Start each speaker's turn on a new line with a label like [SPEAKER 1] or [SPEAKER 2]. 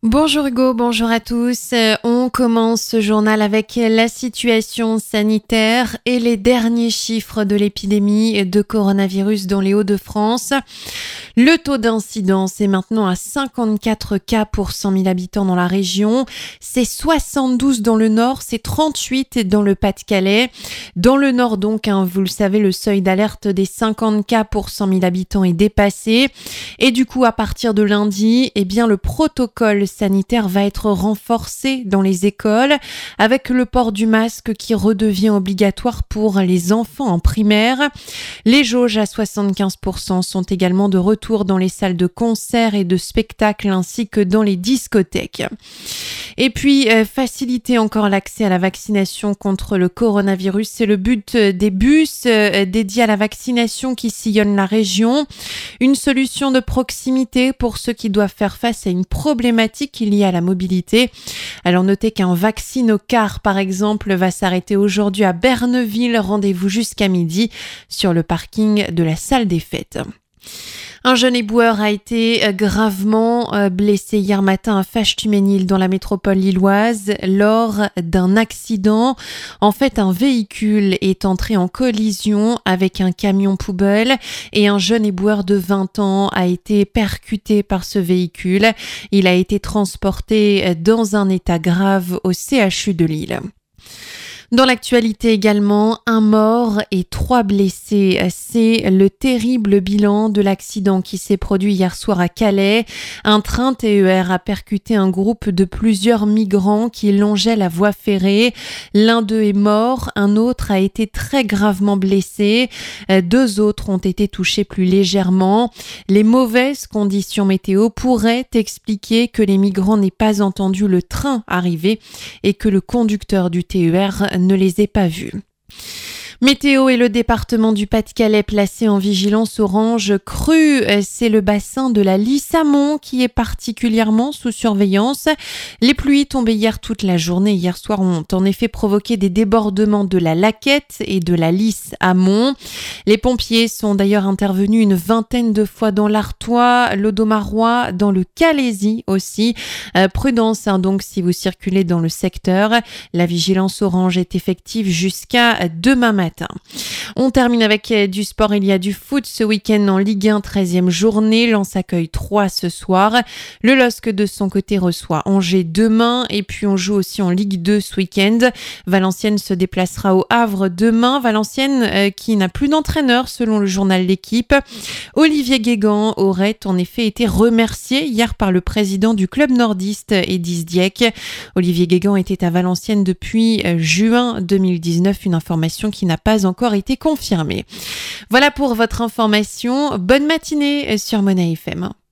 [SPEAKER 1] Bonjour Hugo, bonjour à tous. On commence ce journal avec la situation sanitaire et les derniers chiffres de l'épidémie de coronavirus dans les Hauts-de-France. Le taux d'incidence est maintenant à 54 cas pour 100 000 habitants dans la région. C'est 72 dans le nord, c'est 38 dans le Pas-de-Calais. Dans le nord donc, vous le savez, le seuil d'alerte des 50 cas pour 100 000 habitants est dépassé. Et du coup, à partir de lundi, le protocole sanitaire va être renforcé dans les écoles avec le port du masque qui redevient obligatoire pour les enfants en primaire. Les jauges à 75% sont également de retour dans les salles de concert et de spectacle ainsi que dans les discothèques. Et puis, faciliter encore l'accès à la vaccination contre le coronavirus, c'est le but des bus dédiés à la vaccination qui sillonnent la région. Une solution de proximité pour ceux qui doivent faire face à une problématique liée à la mobilité. Alors notez qu'un vaccinocar, par exemple, va s'arrêter aujourd'hui à Berneville. Rendez-vous jusqu'à midi sur le parking de la salle des fêtes. Un jeune éboueur a été gravement blessé hier matin à Fâche-Tuménil dans la métropole lilloise lors d'un accident. En fait, un véhicule est entré en collision avec un camion poubelle et un jeune éboueur de 20 ans a été percuté par ce véhicule. Il a été transporté dans un état grave au CHU de Lille. Dans l'actualité également, un mort et 3 blessés. C'est le terrible bilan de l'accident qui s'est produit hier soir à Calais. Un train TER a percuté un groupe de plusieurs migrants qui longeaient la voie ferrée. L'un d'eux est mort, un autre a été très gravement blessé. 2 autres ont été touchés plus légèrement. Les mauvaises conditions météo pourraient expliquer que les migrants n'aient pas entendu le train arriver et que le conducteur du TER ne les ait pas vus. Météo et le département du Pas-de-Calais placé en vigilance orange crue. C'est le bassin de la Lys-Amont qui est particulièrement sous surveillance. Les pluies tombées hier toute la journée, hier soir, ont en effet provoqué des débordements de la Laquette et de la Lys-Amont. Les pompiers sont d'ailleurs intervenus une 20aine de fois dans l'Artois, l'Audomarois, dans le Calaisis aussi. Prudence donc si vous circulez dans le secteur. La vigilance orange est effective jusqu'à demain matin. On termine avec du sport. Il y a du foot ce week-end en Ligue 1, 13e journée. Lens accueille 3 ce soir. Le LOSC de son côté reçoit Angers demain. Et puis on joue aussi en Ligue 2 ce week-end. Valenciennes se déplacera au Havre demain. Valenciennes qui n'a plus d'entraîneur selon le journal L'Équipe. Olivier Guégan aurait en effet été remercié hier par le président du club nordiste Edis Dieck. Olivier Guégan était à Valenciennes depuis juin 2019. Une information qui n'a pas encore été confirmée. Voilà pour votre information. Bonne matinée sur Mona FM.